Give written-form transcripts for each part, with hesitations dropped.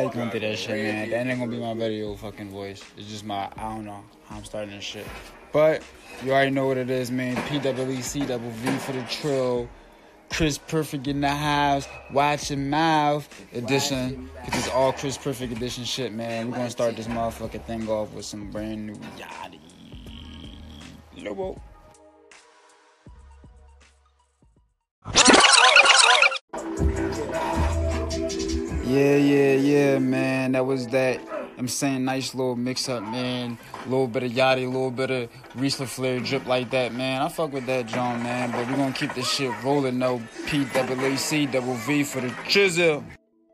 Nobody gonna do that shit, man. That ain't gonna be my video fucking voice. It's just I don't know how I'm starting this shit. But you already know what it is, man. PWECWV for the trill. Chris Perfect in the house. Watch your mouth edition. Because it's all Chris Perfect edition shit, man. We're gonna start this motherfucking thing off with some brand new Yachty. Lobo. Yeah, man. That was that. I'm saying nice little mix up, man. A little bit of Yachty, a little bit of Riesler Flair drip like that, man. I fuck with that, John, man. But we're gonna keep this shit rolling, though. PWACWV for the chisel.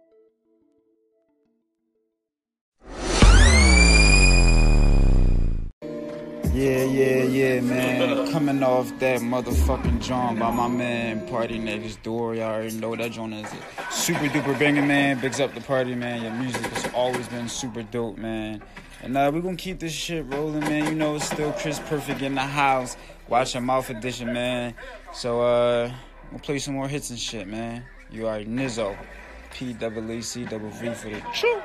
Yeah, man. Coming off that motherfucking John by my man Party Next Door. Y'all already know that John is a super duper banger, man. Bigs up the party, man. Your music has always been super dope, man. And we're gonna keep this shit rolling, man. You know, it's still Chris Perfect in the house. Watch your mouth edition, man. So, we'll play some more hits and shit, man. You already Nizzo. PWACWV for the truth.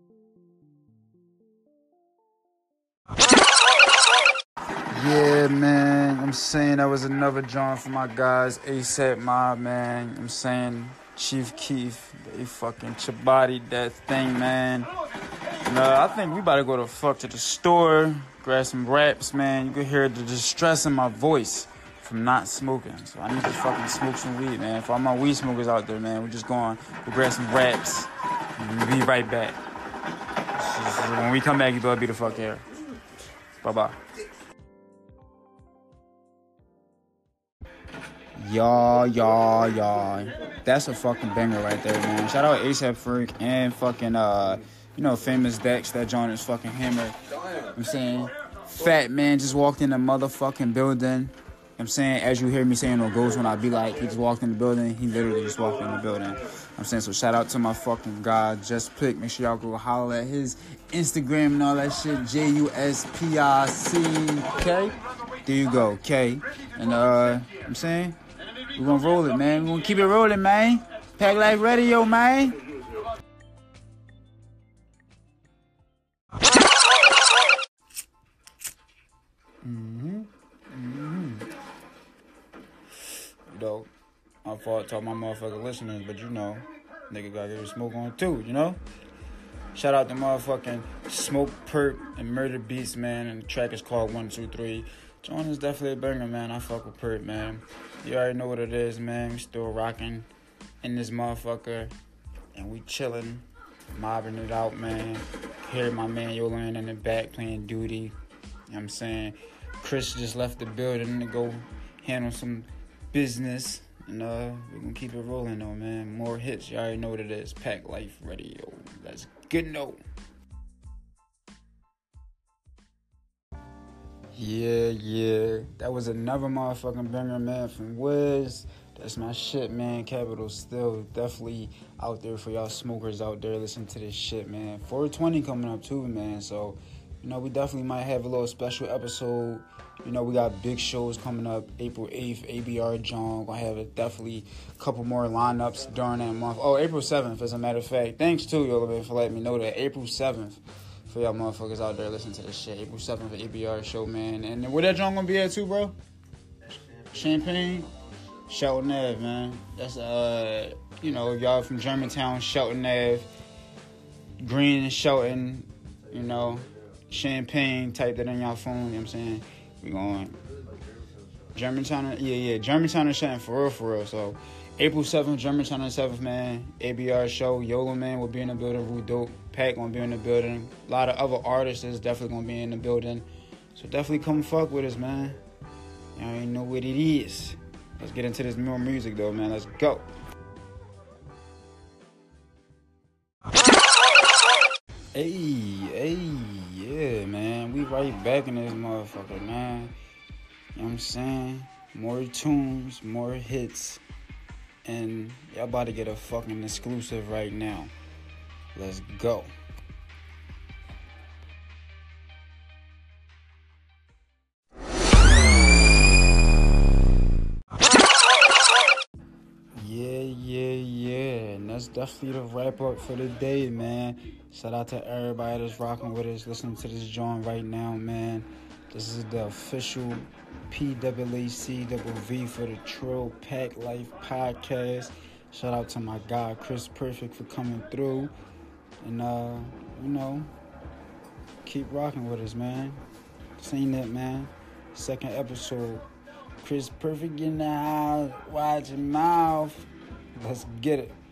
Yeah, man, I'm saying that was another John for my guys, ASAP Mob, man. I'm saying Chief Keef, they fucking Chabadi that thing, man. And, I think we about to go to the store, grab some wraps, man. You can hear the distress in my voice from not smoking. So I need to fucking smoke some weed, man. For all my weed smokers out there, man, we're just going to grab some wraps. We'll be right back. When we come back, you better be the fuck here. Bye-bye. Y'all. That's a fucking banger right there, man. Shout out ASAP Freak and fucking, Famous Dex. That joint is fucking hammered. I'm saying, Fat Man just walked in the motherfucking building. I'm saying, as you hear me saying or goes when I be like, he just walked in the building. He literally just walked in the building. I'm saying, so shout out to my fucking guy, Just Pick. Make sure y'all go holler at his Instagram and all that shit. JUSPICK. There you go, K. And, I'm saying, we're gonna roll it, man. We're gonna keep it rolling, man. Pack Life Radio, man. You know, my fault to all my motherfucking listeners, but nigga gotta get a smoke on too, Shout out to motherfucking Smoke Perp and Murder Beats, man. And the track is called 123. John is definitely a banger, man. I fuck with Perp, man. You already know what it is, man. We still rocking in this motherfucker. And we chilling, mobbing it out, man. Hear my man Yolan in the back playing duty. You know what I'm saying? Chris just left the building to go handle some business. And we're gonna keep it rolling though, man. More hits. You already know what it is. Pack Life Radio. Let's get no. Yeah. That was another motherfucking banger, man, from Wiz. That's my shit, man. Capital still definitely out there for y'all smokers out there. Listen to this shit, man. 420 coming up too, man. So, we definitely might have a little special episode. We got big shows coming up. April 8th, ABR John. Gonna have definitely a couple more lineups during that month. Oh, April 7th, as a matter of fact. Thanks too, y'all, for letting me know that. April 7th. For y'all motherfuckers out there listening to this shit. April 7th, ABR show, man. And where that John gonna be at too, bro? Champagne? Shelton Ave, man. That's, y'all from Germantown, Shelton Ave. Green, Shelton, Champagne. Type that in y'all phone, you know what I'm saying? We going Germantown, Germantown and Shelton, for real. So, April 7th, Germantown and 7th, man. ABR show. YOLO, man, will be in the building. Rue Dope. Pack gonna be in the building. A lot of other artists is definitely gonna be in the building. So definitely come fuck with us, man. Y'all ain't know what it is. Let's get into this more music, though, man. Let's go. Hey, yeah, man. We right back in this motherfucker, man. You know what I'm saying? More tunes, more hits. And y'all about to get a fucking exclusive right now. Let's go. Yeah. And that's definitely the wrap up for the day, man. Shout out to everybody that's rocking with us, listening to this joint right now, man. This is the official PAACVV for the Trill Pack Life podcast. Shout out to my guy Chris Perfect for coming through, and keep rocking with us, man. Seen it, man. Second episode. Chris Perfect in the house. Watch your mouth. Let's get it.